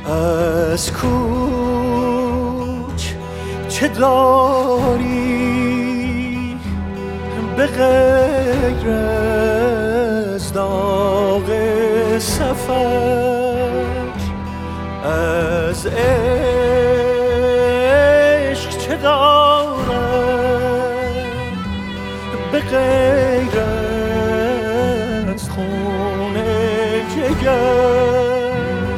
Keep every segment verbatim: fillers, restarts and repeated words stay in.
از کوچ چه داری به غیر از داغ سفر؟ از عشق چه دارم به غیر از خون جگر؟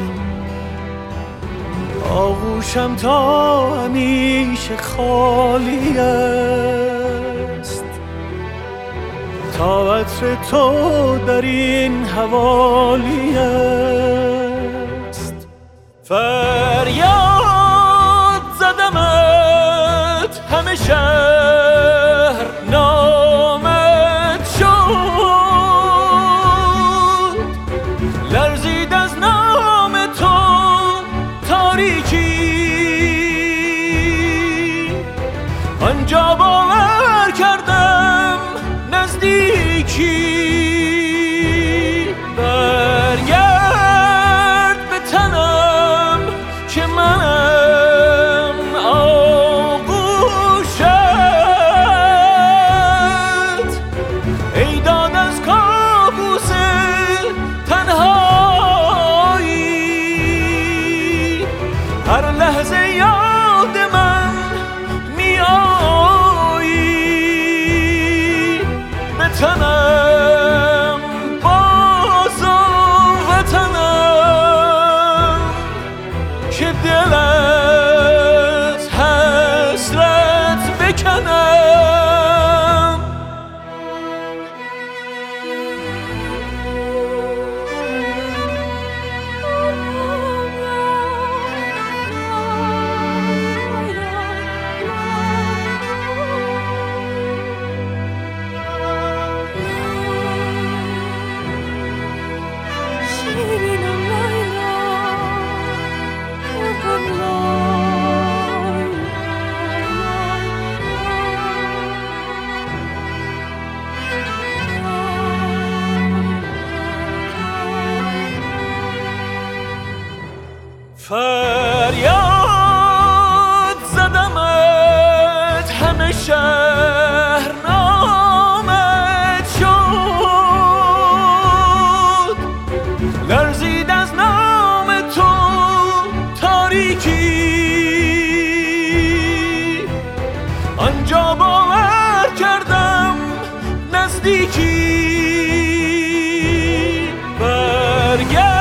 آغوشم تا همیشه خالی است، تا عطر تو در این حوالی است. فریاد زدمت همه شهر نامت شد، لرزید از نام تو تاریکی، آنجا باور کردم نزدیکی. برگرد به تنم که منم آغوشت، ای داد از کابوس تنهایی، هر لحظه یاد من می آیی. به تنم باز و وطنم که دل از حسرت بکنم. فریاد زدمت همه شهر نامت شد، لرزید از نام تو تاریکی، آنجا باور کردم نزدیکی. برگرد